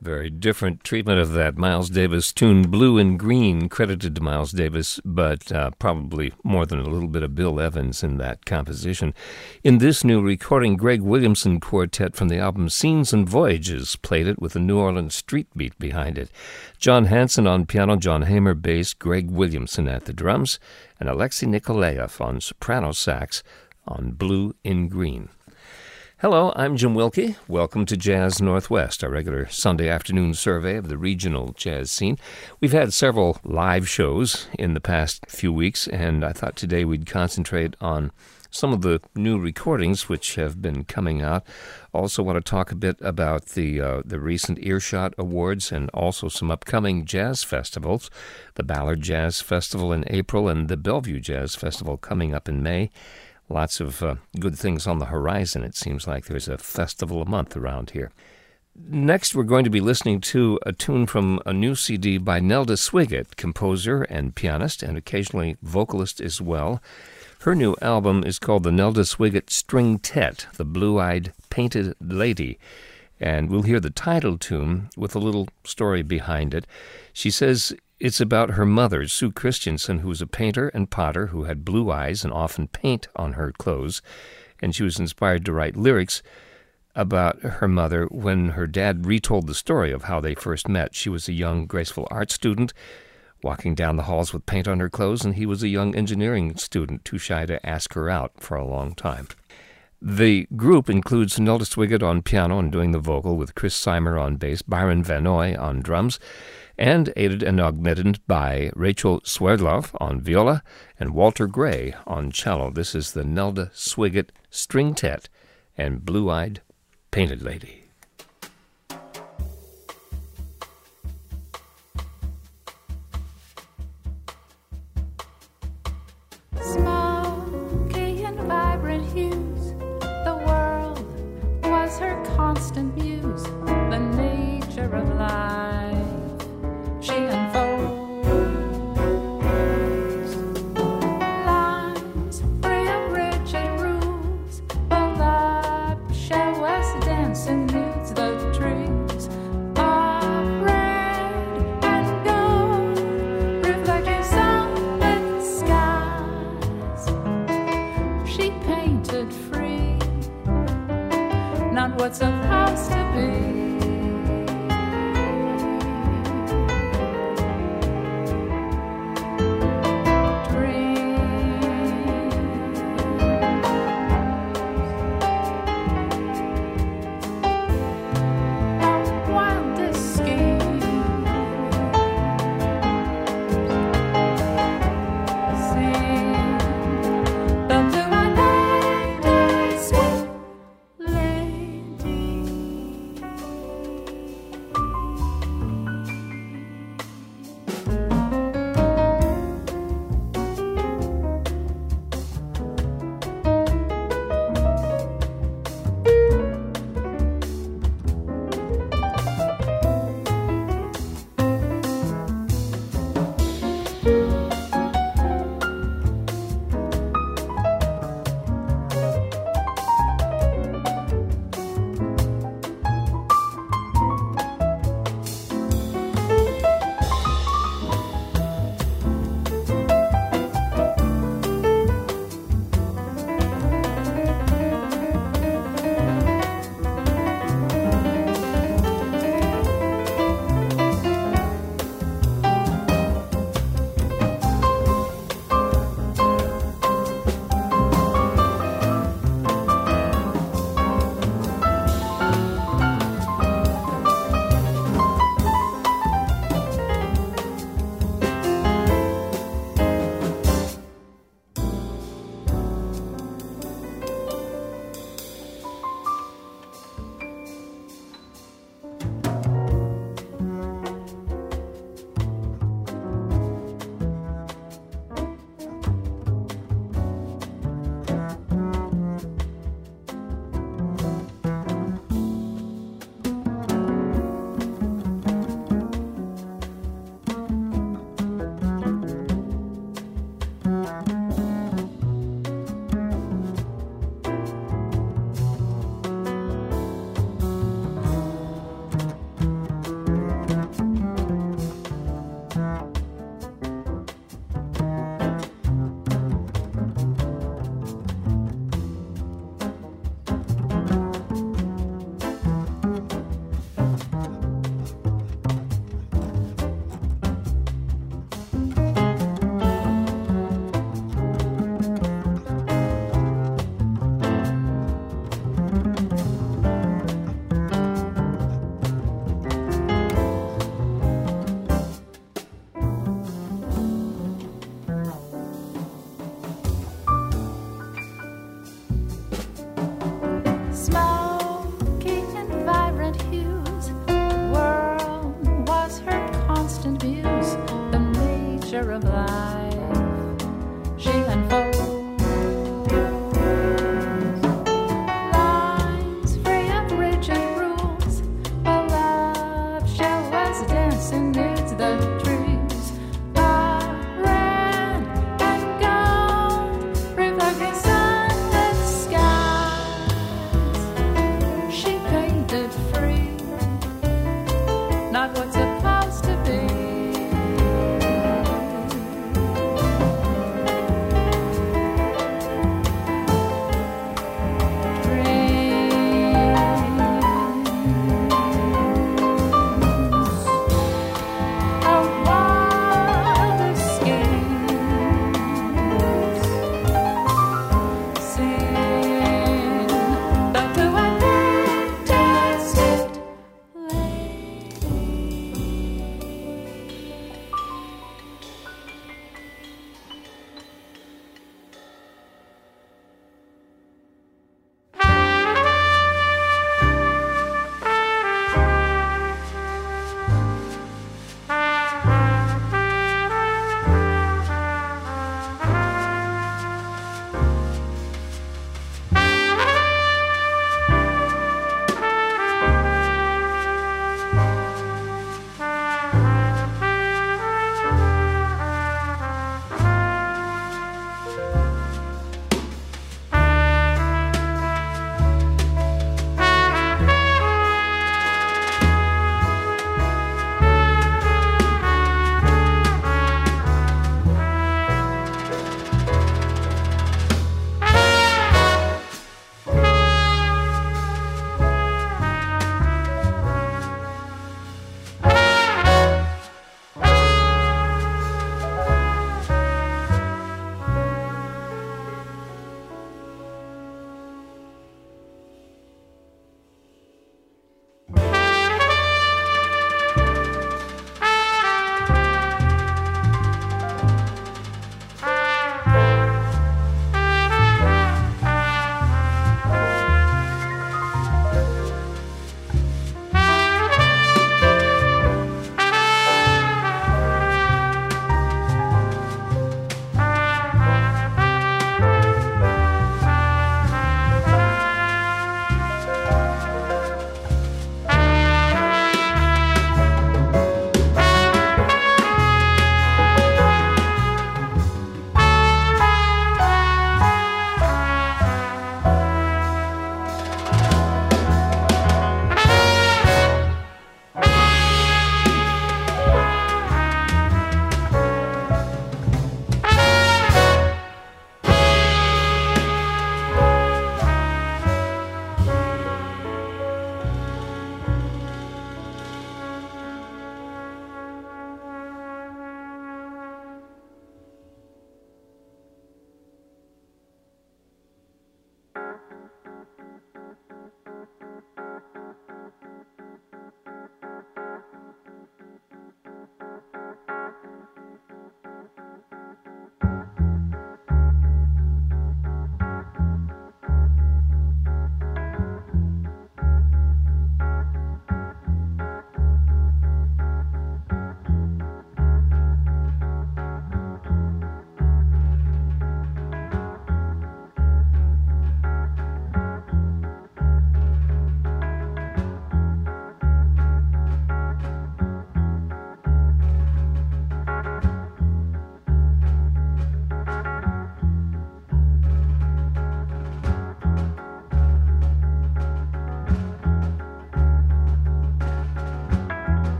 Very different treatment of that Miles Davis tune, Blue and Green, credited to Miles Davis, but probably more than a little bit of Bill Evans in that composition. In this new recording, Greg Williamson Quartet from the album Scenes and Voyages played it with a New Orleans street beat behind it. John Hanson on piano, John Hamer bass, Greg Williamson at the drums, and Alexei Nikolaev on soprano sax on Blue in Green. Hello, I'm Jim Wilkie. Welcome to Jazz Northwest, our regular Sunday afternoon survey of the regional jazz scene. We've had several live shows in the past few weeks, and I thought today we'd concentrate on some of the new recordings which have been coming out. Also want to talk a bit about the recent Earshot Awards and also some upcoming jazz festivals, the Ballard Jazz Festival in April and the Bellevue Jazz Festival coming up in May. Lots of good things on the horizon. It seems like there's a festival a month around here. Next, we're going to be listening to a tune from a new CD by Nelda Swiggett, composer and pianist, and occasionally vocalist as well. Her new album is called the Nelda Swiggett String-Tet, The Blue-Eyed Painted Lady. And we'll hear the title tune with a little story behind it. She says it's about her mother, Sue Christensen, who was a painter and potter who had blue eyes and often paint on her clothes. And she was inspired to write lyrics about her mother when her dad retold the story of how they first met. She was a young, graceful art student walking down the halls with paint on her clothes, and he was a young engineering student, too shy to ask her out for a long time. The group includes Nelda Swiggett on piano and doing the vocal, with Chris Seimer on bass, Byron Vanoy on drums, and aided and augmented by Rachel Swerdlov on viola and Walter Gray on cello. This is the Nelda Swiggett String-Tet and Blue-Eyed Painted Lady. Smoky and vibrant hues, the world was her constant muse, the nature of life she unfolds. Lines free of rigid rules, voluptuous dancing nudes, the trees of red and gold, reflecting sunlit skies. She painted free, not what's supposed to be. Lady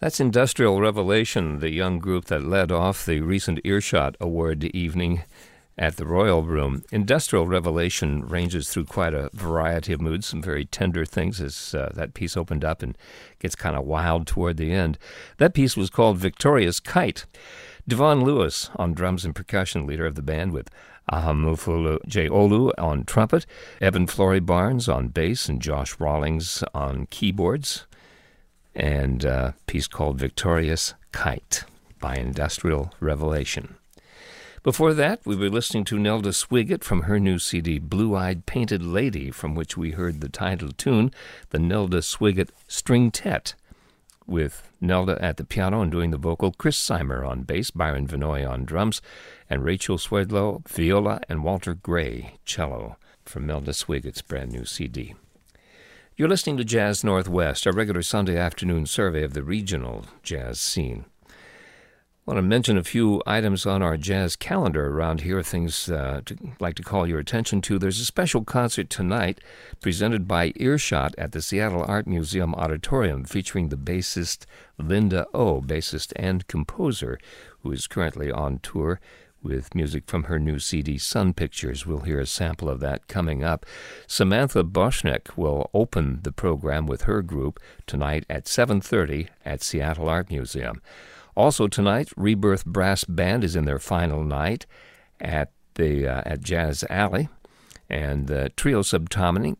That's Industrial Revelation, the young group that led off the recent Earshot Award evening at the Royal Room. Industrial Revelation ranges through quite a variety of moods, some very tender things as that piece opened up and gets kind of wild toward the end. That piece was called Victorious Kite. Devon Lewis on drums and percussion, leader of the band, with Ahamufulu J. Olu on trumpet, Evan Flory Barnes on bass, and Josh Rawlings on keyboards. And a piece called Victorious Kite by Industrial Revelation. Before that, we were listening to Nelda Swiggett from her new CD, Blue-Eyed Painted Lady, from which we heard the title tune, the Nelda Swiggett Stringtet, with Nelda at the piano and doing the vocal, Chris Seimer on bass, Byron Vinoy on drums, and Rachel Swedlow, viola, and Walter Gray, cello, from Nelda Swiggett's brand new CD. You're listening to Jazz Northwest, our regular Sunday afternoon survey of the regional jazz scene. I want to mention a few items on our jazz calendar around here, things I'd like to call your attention to. There's a special concert tonight presented by Earshot at the Seattle Art Museum Auditorium featuring the bassist Linda O, bassist and composer, who is currently on tour with music from her new CD, Sun Pictures. We'll hear a sample of that coming up. Samantha Boschneck will open the program with her group tonight at 7:30 at Seattle Art Museum. Also tonight, Rebirth Brass Band is in their final night at Jazz Alley, and the Trio Subtonic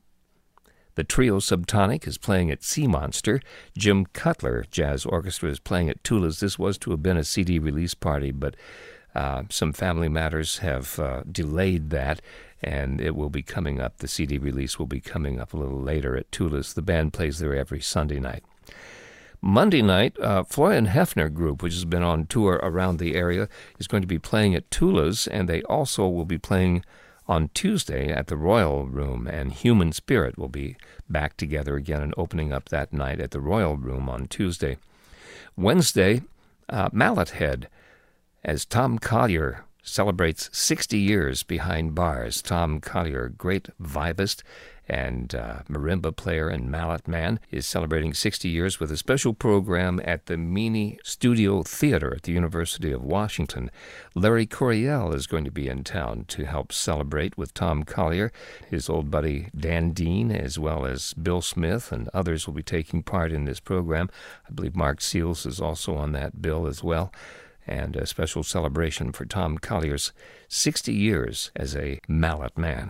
is playing at Sea Monster. Jim Cutler Jazz Orchestra is playing at Tula's. This was to have been a CD release party, but some family matters have delayed that, and it will be coming up. The CD release will be coming up a little later at Tula's. The band plays there every Sunday night. Monday night, Florian Hefner Group, which has been on tour around the area, is going to be playing at Tula's, and they also will be playing on Tuesday at the Royal Room, and Human Spirit will be back together again and opening up that night at the Royal Room on Tuesday. Wednesday, Mallet Head, as Tom Collier celebrates 60 years behind bars. Tom Collier, great vibist and marimba player and mallet man, is celebrating 60 years with a special program at the Meany Studio Theater at the University of Washington. Larry Coryell is going to be in town to help celebrate with Tom Collier. His old buddy Dan Dean, as well as Bill Smith and others, will be taking part in this program. I believe Mark Seals is also on that bill as well. And a special celebration for Tom Collier's 60 years as a mallet man.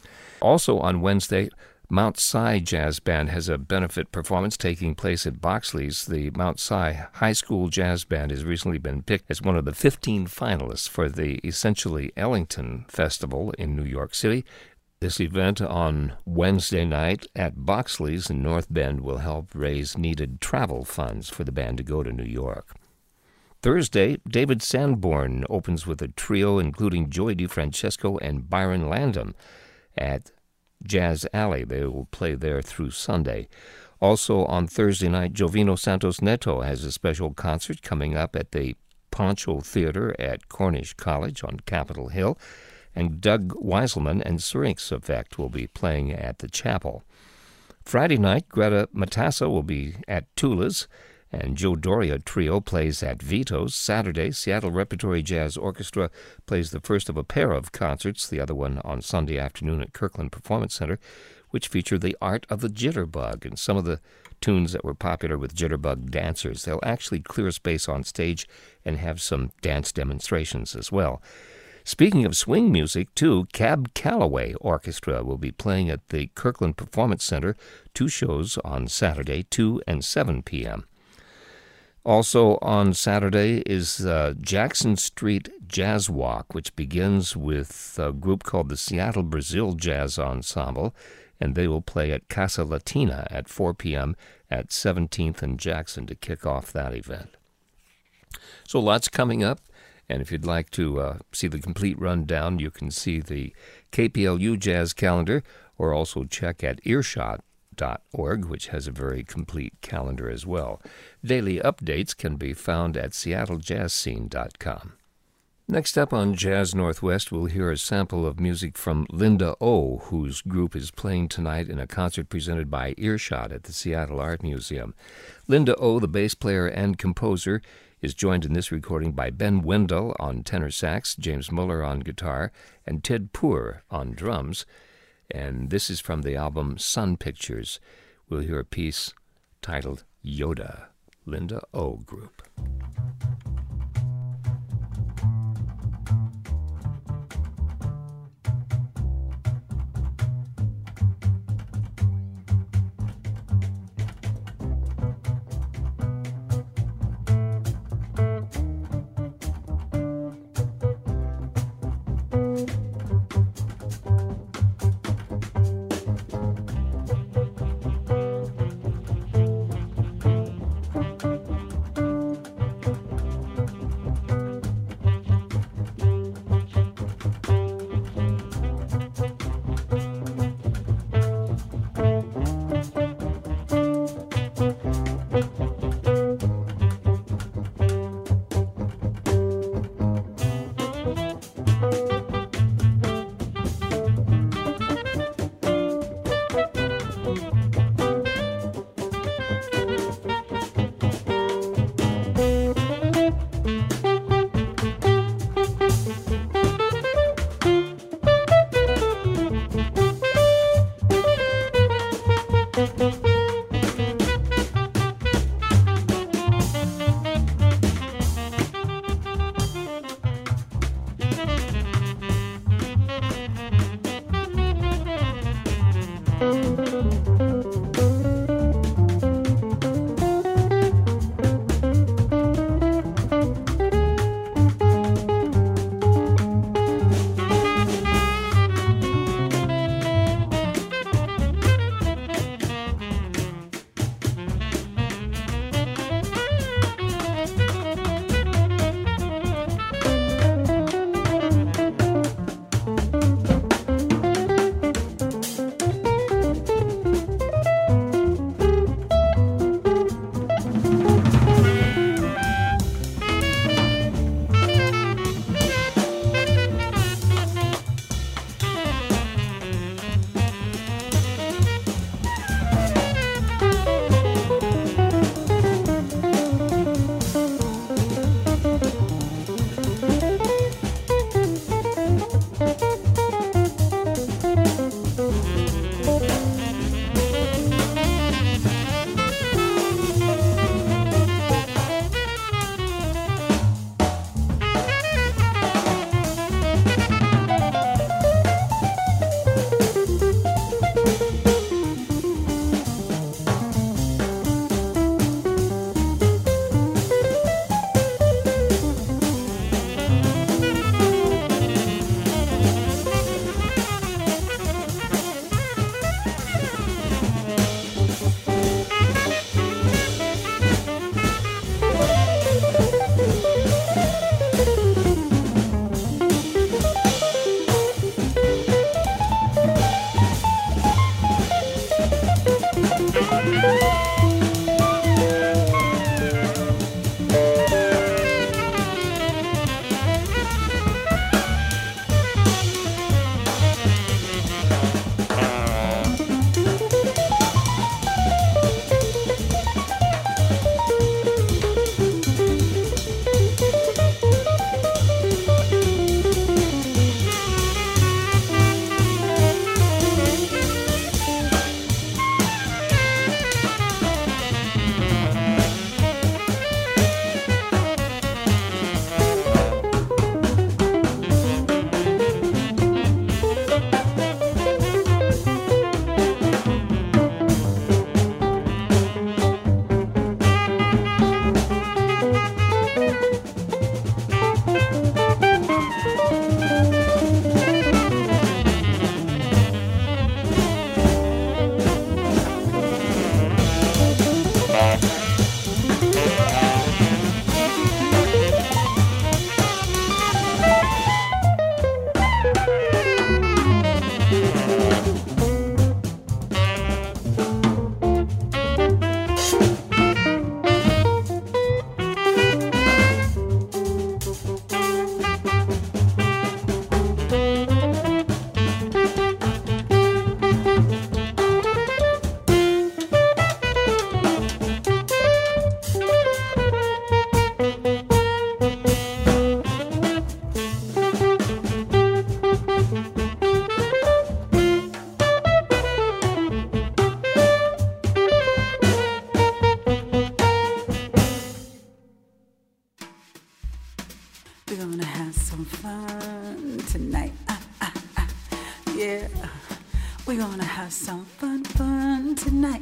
Also on Wednesday, Mount Si Jazz Band has a benefit performance taking place at Boxley's. The Mount Si High School Jazz Band has recently been picked as one of the 15 finalists for the Essentially Ellington Festival in New York City. This event on Wednesday night at Boxley's in North Bend will help raise needed travel funds for the band to go to New York. Thursday, David Sanborn opens with a trio including Joey DeFrancesco and Byron Landon at Jazz Alley. They will play there through Sunday. Also on Thursday night, Jovino Santos Neto has a special concert coming up at the Poncho Theater at Cornish College on Capitol Hill, and Doug Weiselman and Syrinx Effect will be playing at the Chapel. Friday night, Greta Matassa will be at Tula's, and Joe Doria Trio plays at Vito's. Saturday, Seattle Repertory Jazz Orchestra plays the first of a pair of concerts, the other one on Sunday afternoon at Kirkland Performance Center, which feature the art of the jitterbug and some of the tunes that were popular with jitterbug dancers. They'll actually clear space on stage and have some dance demonstrations as well. Speaking of swing music, too, Cab Calloway Orchestra will be playing at the Kirkland Performance Center, 2 shows on Saturday, 2 and 7 p.m. Also on Saturday is Jackson Street Jazz Walk, which begins with a group called the Seattle Brazil Jazz Ensemble, and they will play at Casa Latina at 4 p.m. at 17th and Jackson to kick off that event. So lots coming up, and if you'd like to see the complete rundown, you can see the KPLU Jazz calendar or also check at Earshot.org, which has a very complete calendar as well. Daily updates can be found at seattlejazzscene.com. Next up on Jazz Northwest, we'll hear a sample of music from Linda O, whose group is playing tonight in a concert presented by Earshot at the Seattle Art Museum. Linda O, the bass player and composer, is joined in this recording by Ben Wendell on tenor sax, James Muller on guitar, and Ted Poor on drums. And this is from the album Sun Pictures. We'll hear a piece titled Yoda, Linda O Group. we're gonna have some fun tonight.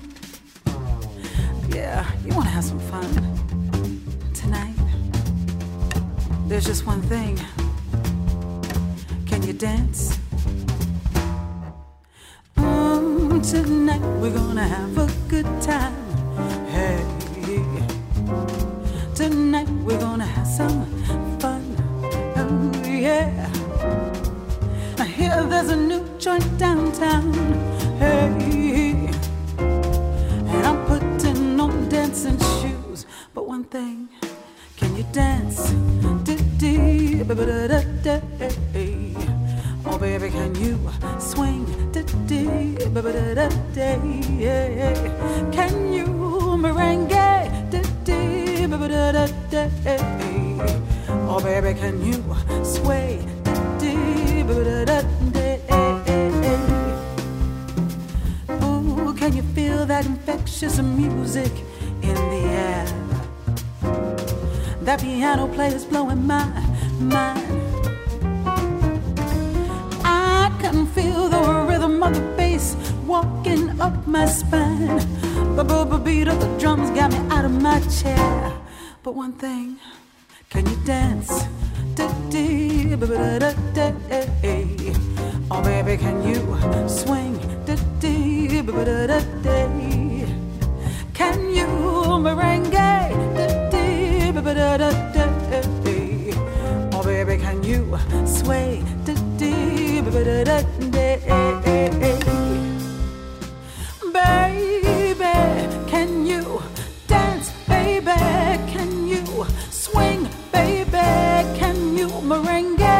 Yeah, you wanna have some fun tonight? There's just one thing. Can you dance? Tonight we're gonna have a good time. Hey, tonight we're gonna have some fun. Oh yeah. I hear there's a new joint downtown. Hey, and I'm putting on dancing shoes. But one thing, can you dance? Oh baby, can you swing? Can you merengue? Oh baby, can you sway? Ooh, can you feel that infectious music in the air? That piano player's blowing my mind. I can feel the rhythm of the bass walking up my spine. The beat of the drums got me out of my chair. But one thing, can you dance? Oh baby, can you swing? Can you merengue? Oh baby, can you sway? Baby, can you dance? Baby, can you swing? Baby, can you merengue?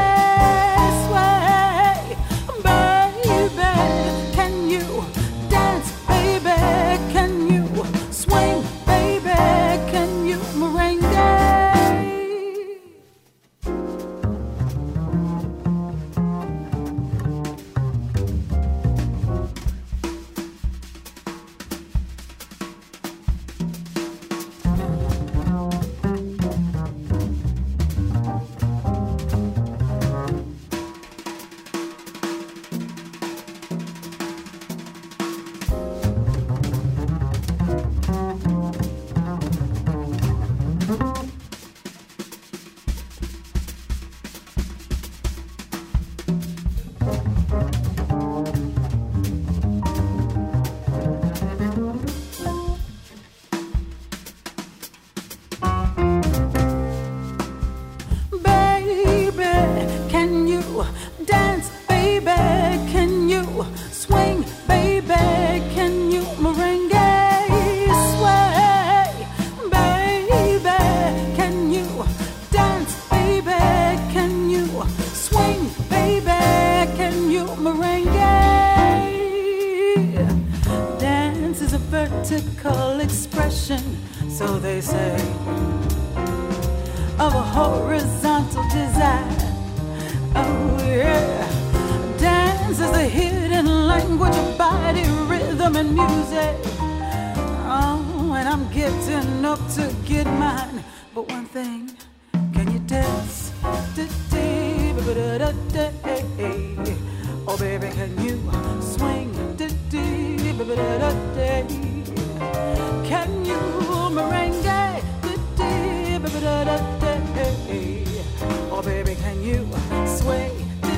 Sway? Baby, can you dance? Baby, can you swing? Baby, can you merengue? Vertical expression, so they say, of a horizontal desire. Oh yeah, dance is the hidden language of body, rhythm and music. Oh, and I'm getting up to get mine. But one thing, can you dance? Oh baby, can you swing? Can you merengue? Oh baby, can you sway?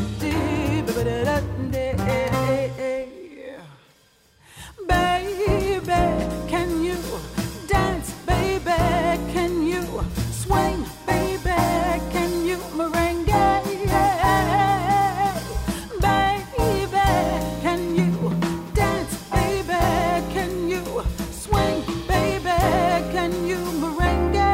Baby, can you dance? Baby, can you swing? Baby, can you merengue? Baby, can you dance? Baby, can you swing? Baby, can you merengue?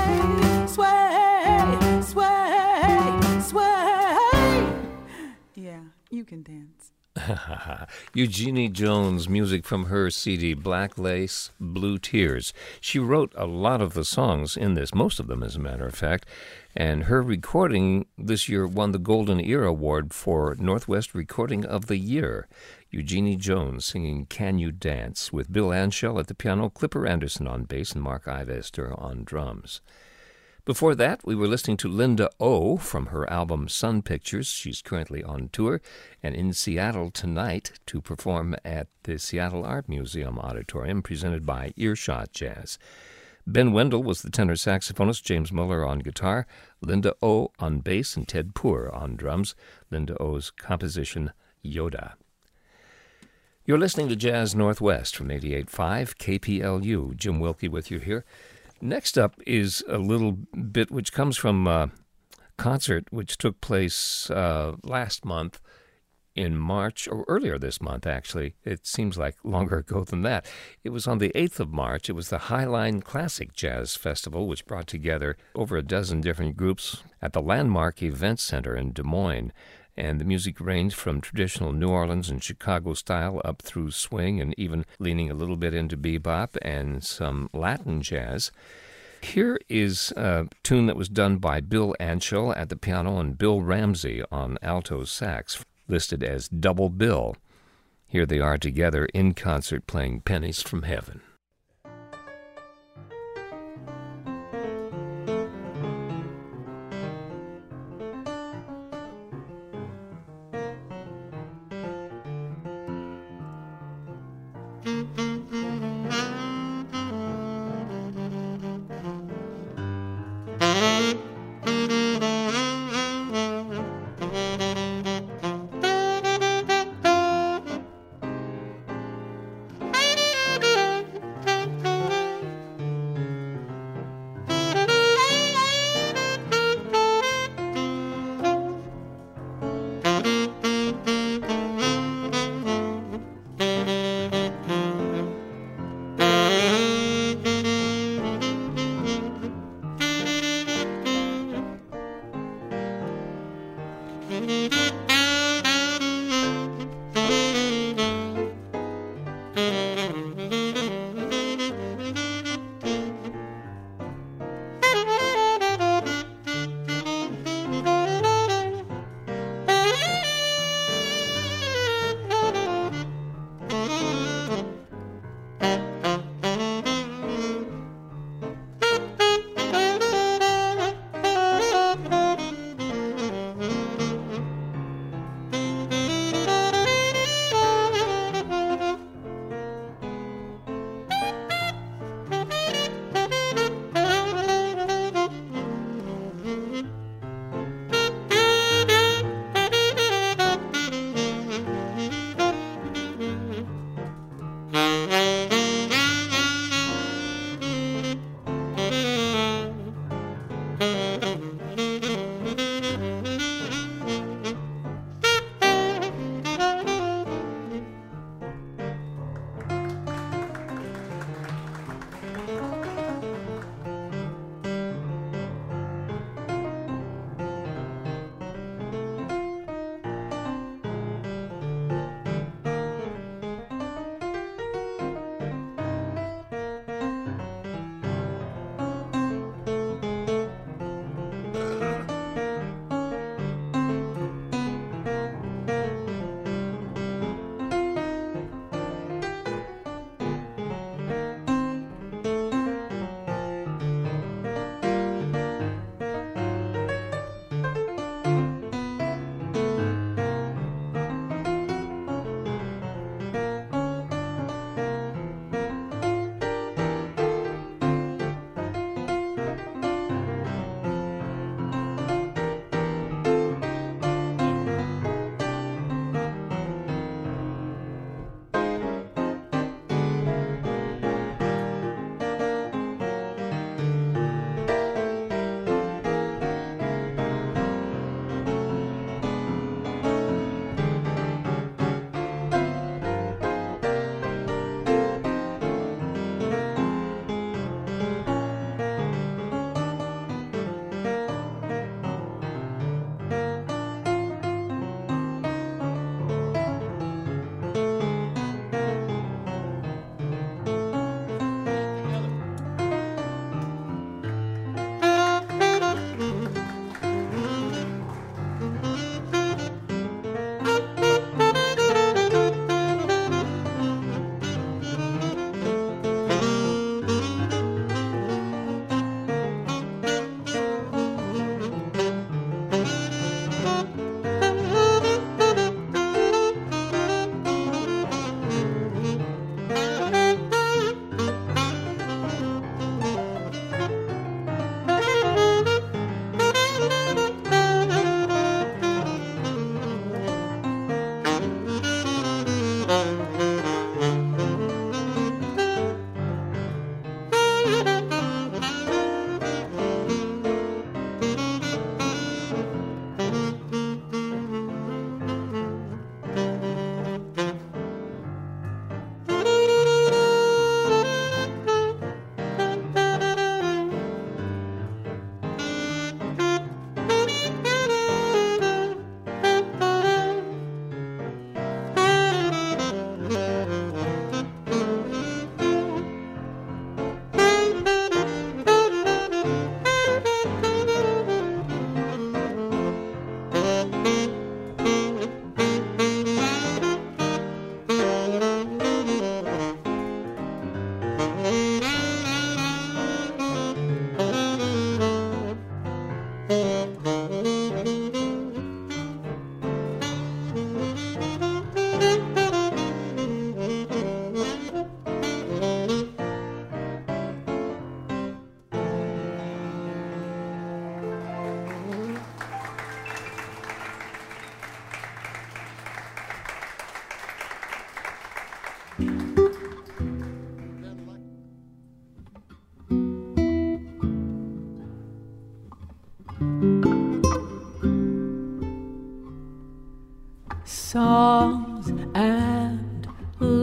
Sway, sway, sway. Yeah, you can dance. Eugenie Jones, music from her CD, Black Lace, Blue Tears. She wrote a lot of the songs in this, most of them as a matter of fact, and her recording this year won the Golden Ear Award for Northwest Recording of the Year. Eugenie Jones singing Can You Dance with Bill Anshell at the piano, Clipper Anderson on bass, and Mark Ivester on drums. Before that, we were listening to Linda O from her album Sun Pictures. She's currently on tour and in Seattle tonight to perform at the Seattle Art Museum Auditorium, presented by Earshot Jazz. Ben Wendell was the tenor saxophonist, James Muller on guitar, Linda O on bass, and Ted Poor on drums. Linda O's composition, Yoda. You're listening to Jazz Northwest from 88.5 KPLU. Jim Wilkie with you here. Next up is a little bit which comes from a concert which took place last month in March, or earlier this month, actually. It seems like longer ago than that. It was on the 8th of March. It was the Highline Classic Jazz Festival, which brought together over a dozen different groups at the Landmark Event Center in Des Moines. And the music ranged from traditional New Orleans and Chicago style up through swing and even leaning a little bit into bebop and some Latin jazz. Here is a tune that was done by Bill Anschel at the piano and Bill Ramsey on alto sax, listed as Double Bill. Here they are together in concert playing Pennies from Heaven.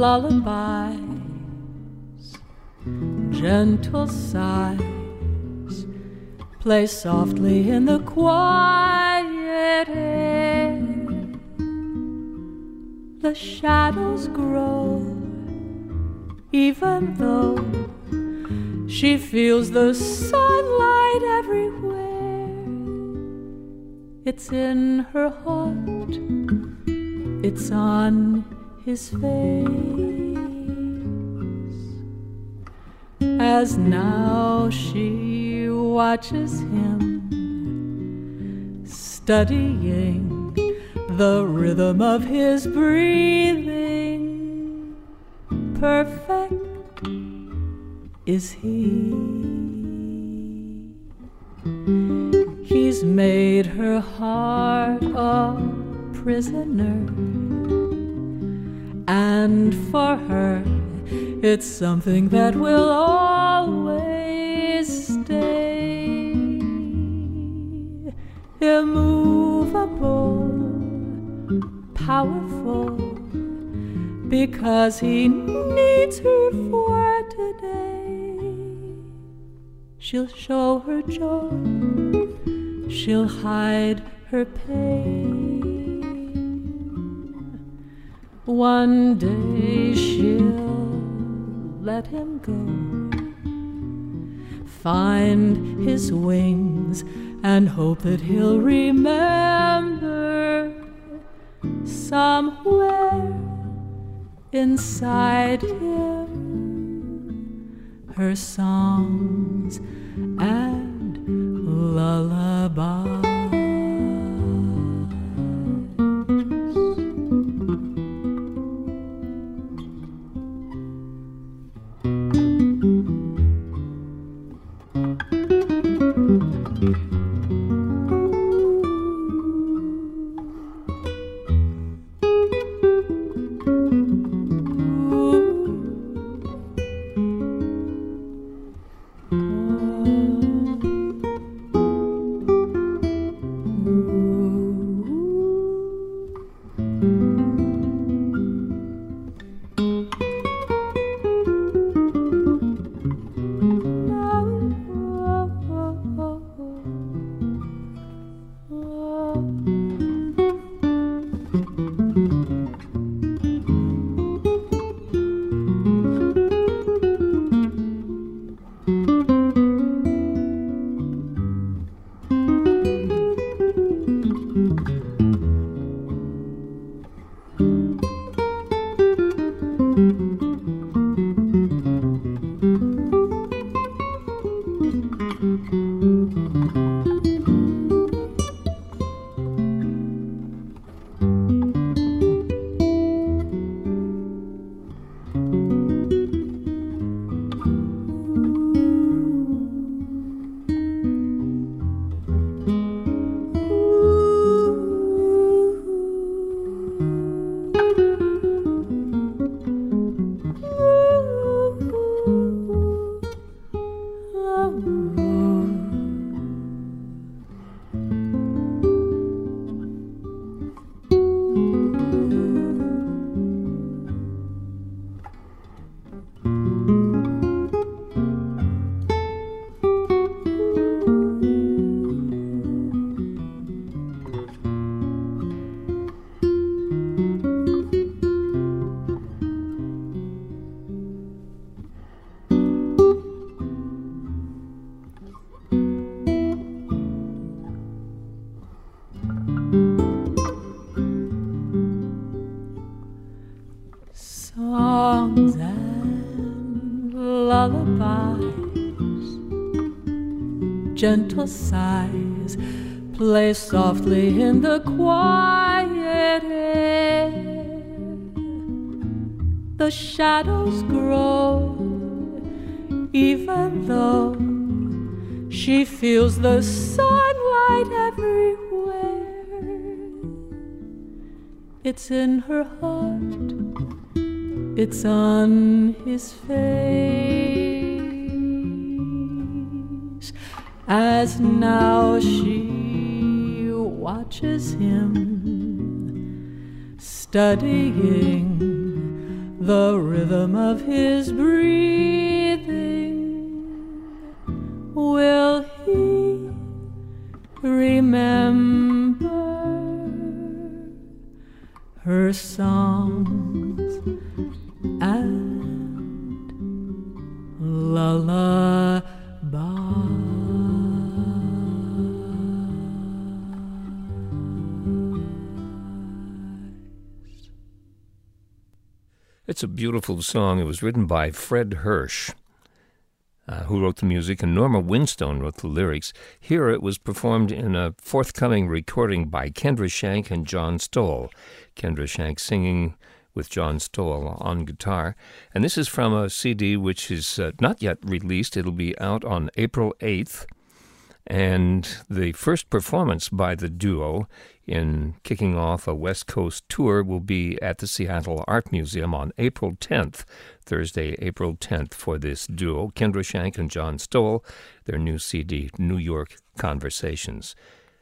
lullabies, gentle sighs, play softly in the quiet air. The shadows grow, even though she feels the sunlight everywhere. It's in her heart, it's on his face. As now she watches him, studying the rhythm of his breathing. Perfect is he. He's made her heart a prisoner, and for her it's something that will always stay. Immovable, powerful, because he needs her for today. She'll show her joy, she'll hide her pain. One day she'll let him go, find his wings and hope that he'll remember somewhere inside him her songs and lullabies. Songs and lullabies, gentle sighs, play softly in the quiet air. The shadows grow, even though she feels the sunlight everywhere. It's in her heart, it's on his face. As now she watches him, studying the rhythm of his breathing. Will he remember her songs and lullabies? It's a beautiful song. It was written by Fred Hirsch, who wrote the music, and Norma Winstone wrote the lyrics. Here it was performed in a forthcoming recording by Kendra Shank and John Stoll. Kendra Shank singing with John Stoll on guitar. And this is from a CD which is not yet released. It'll be out on April 8th. And the first performance by the duo in kicking off a West Coast tour will be at the Seattle Art Museum on April 10th, Thursday, April 10th, for this duo, Kendra Shank and John Stoll, their new CD, New York Conversations.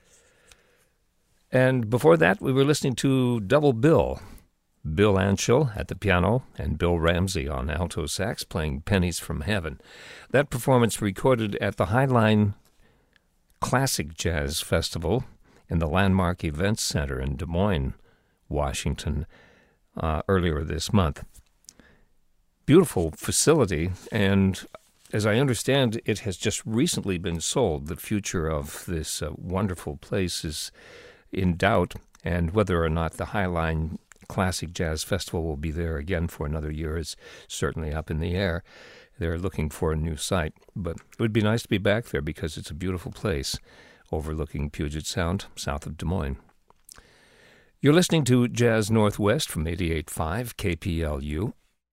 And before that, we were listening to Double Bill. Bill Anshel at the piano and Bill Ramsey on alto sax playing Pennies from Heaven. That performance recorded at the Highline Classic Jazz Festival in the Landmark Events Center in Des Moines, Washington, earlier this month. Beautiful facility, and as I understand, it has just recently been sold. The future of this wonderful place is in doubt, and whether or not the Highline Classic Jazz Festival will be there again for another year is certainly up in the air. They're looking for a new site, but it would be nice to be back there because it's a beautiful place overlooking Puget Sound, south of Des Moines. You're listening to Jazz Northwest from 88.5 KPLU.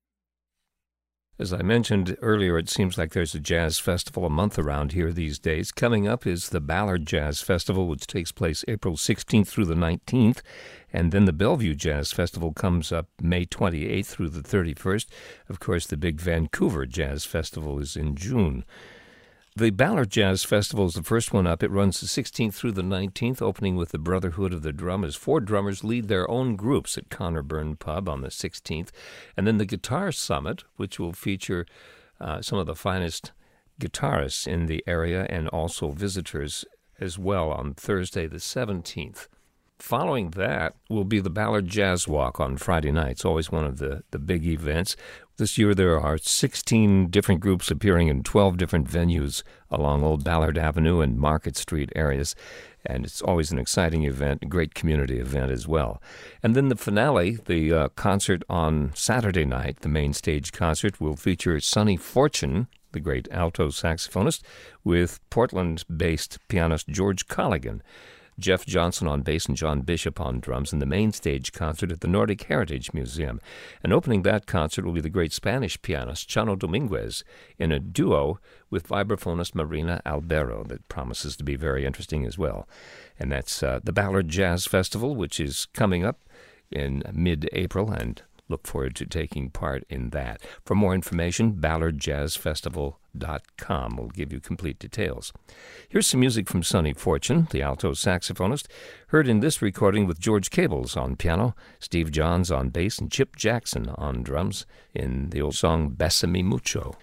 As I mentioned earlier, it seems like there's a jazz festival a month around here these days. Coming up is the Ballard Jazz Festival, which takes place April 16th through the 19th. And then the Bellevue Jazz Festival comes up May 28th through the 31st. Of course, the big Vancouver Jazz Festival is in June. The Ballard Jazz Festival is the first one up. It runs the 16th through the 19th, opening with the Brotherhood of the Drum, as 4 drummers lead their own groups at Connor Burn Pub on the 16th. And then the Guitar Summit, which will feature some of the finest guitarists in the area and also visitors as well on Thursday the 17th. Following that will be the Ballard Jazz Walk on Friday night. It's always one of the big events. This year there are 16 different groups appearing in 12 different venues along Old Ballard Avenue and Market Street areas. And it's always an exciting event, a great community event as well. And then the finale, the concert on Saturday night, the main stage concert, will feature Sonny Fortune, the great alto saxophonist, with Portland-based pianist George Colligan, Jeff Johnson on bass and John Bishop on drums in the main stage concert at the Nordic Heritage Museum. And opening that concert will be the great Spanish pianist Chano Dominguez in a duo with vibraphonist Marina Albero that promises to be very interesting as well. And that's the Ballard Jazz Festival, which is coming up in mid-April, and look forward to taking part in that. For more information, ballardjazzfestival.com will give you complete details. Here's some music from Sonny Fortune, the alto saxophonist, heard in this recording with George Cables on piano, Steve Johns on bass, and Chip Jackson on drums in the old song Bésame Mucho.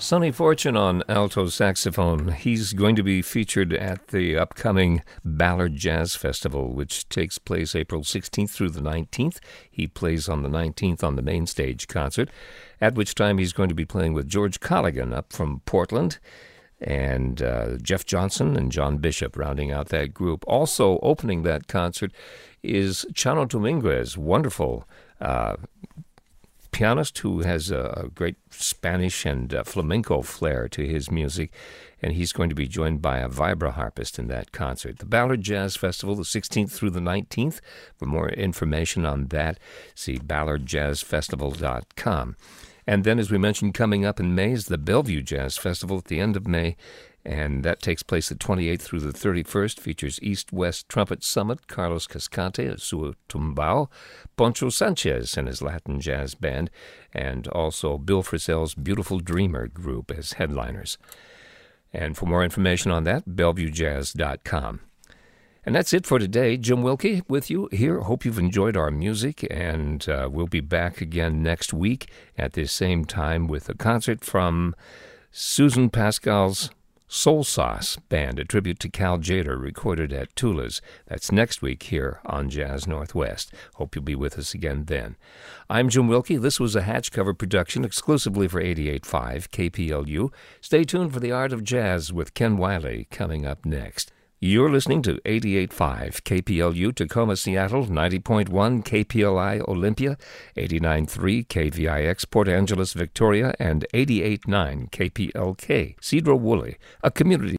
Sonny Fortune on alto saxophone. He's going to be featured at the upcoming Ballard Jazz Festival, which takes place April 16th through the 19th. He plays on the 19th on the main stage concert, at which time he's going to be playing with George Colligan up from Portland, and Jeff Johnson and John Bishop rounding out that group. Also opening that concert is Chano Dominguez, wonderful pianist who has a great Spanish and flamenco flair to his music, and he's going to be joined by a vibra harpist in that concert. The Ballard Jazz Festival, the 16th through the 19th. For more information on that, see ballardjazzfestival.com. And then, as we mentioned, coming up in May is the Bellevue Jazz Festival at the end of May, and that takes place the 28th through the 31st, features East-West Trumpet Summit, Carlos Cascante of Sua Tumbao, Poncho Sanchez and his Latin Jazz Band, and also Bill Frisell's Beautiful Dreamer Group as headliners. And for more information on that, bellevuejazz.com. And that's it for today. Jim Wilkie with you here. Hope you've enjoyed our music, and we'll be back again next week at this same time with a concert from Susan Pascal's Soul Sauce Band, a tribute to Cal Tjader, recorded at Tula's. That's next week here on Jazz Northwest. Hope you'll be with us again then. I'm Jim Wilkie. This was a Hatch Cover production exclusively for 88.5 KPLU. Stay tuned for The Art of Jazz with Ken Wiley coming up next. You're listening to 88.5 KPLU Tacoma, Seattle, 90.1 KPLI Olympia, 89.3 KVIX Port Angeles, Victoria, and 88.9 KPLK Cedro Woolley, a community